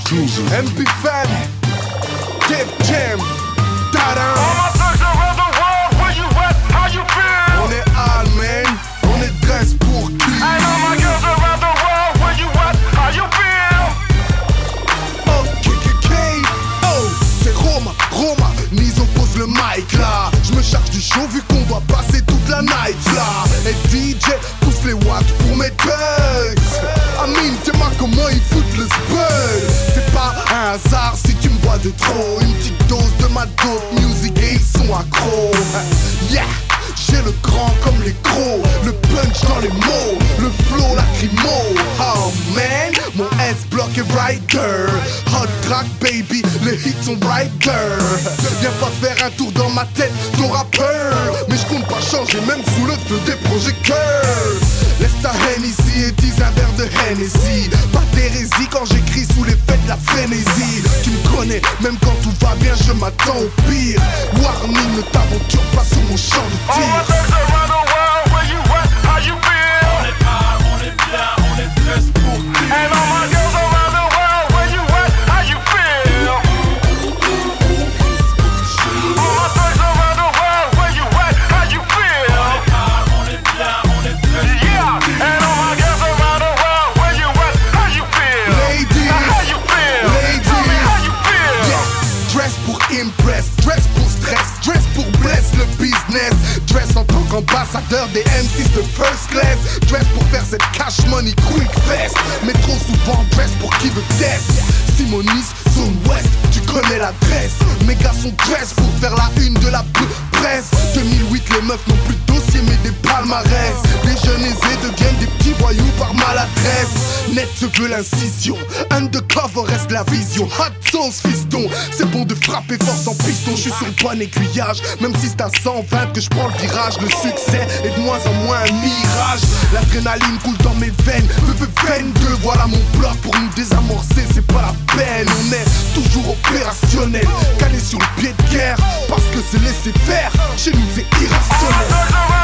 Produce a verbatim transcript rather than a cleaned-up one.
exclusive. M P Fam, Def Jam, Tada. All my thugs around the world, where you at? How you feel? On est hard, man. On est dresse pour qui? And all my girls around the world, where you at? How you feel? Oh, K K K. Oh, c'est Roma, Roma. Nizo pose le mic là. Je me charge du show vu qu'on doit passer toute la night là. Et D J pousse les watts pour mes thugs. Amine, t'es ma comment ils foutent le spell. C'est pas un hasard si tu me bois de trop. Une petite dose de ma dope music et ils sont accros. Yeah, j'ai le grand comme les crocs. Le punch dans les mots, le flow lacrymo. Oh man, mon S-block est rider. Hot crack baby, les hits sont brighter. Viens pas faire un tour dans ma tête, ton rappeur. Mais je compte pas changer même sous le feu des projecteurs. Laisse ta haine ici et dis un verre de Hennessy. Pas d'hérésie quand j'écris sous l'effet de la frénésie. Tu me connais, même quand tout va bien je m'attends au pire. Warning, ne t'aventure pas sur mon champ de All my tir. thugs around the world, where you at? How you feel? On est hard, on est bien, on est dresse pour qui? And all my girls around the world, where you at? How you feel? All my thugs around the world, where you at? How you feel? On est hard, on est bien, on est dresse Yeah, and all my girls around the world, where you at? How you feel? Ladies, Now how you feel? ladies. Tell me how you feel? Yeah. Dress pour impress, dress pour stress, dress pour bless le business. Dress en tant qu'ambassadeur des M six de first class. Dress pour faire cette cash money quick fast. Mais trop souvent dress pour qui veut test. Simonis, Zone West, tu connais l'adresse. Mes gars sont dress pour faire la une de la p- presse. deux mille huit, les meufs n'ont plus de dossier mais des palmarès. Les jeunes aisés deviennent des petits voyous par maladresse. Net se veut l'incision, undercover reste la vision. Hot sauce fiston, c'est bon de frapper fort sans piston. Je suis sur le point d'aiguillage, même si c'est à cent vingt que je prends le virage. Le succès est de moins en moins un mirage. L'adrénaline coule dans mes veines, vingt-deux, voilà mon bloc. Pour nous désamorcer, c'est pas la peine. On est toujours opérationnel, calé sur le pied de guerre. Parce que c'est laisser faire, chez nous c'est All my irrationnel. thugs around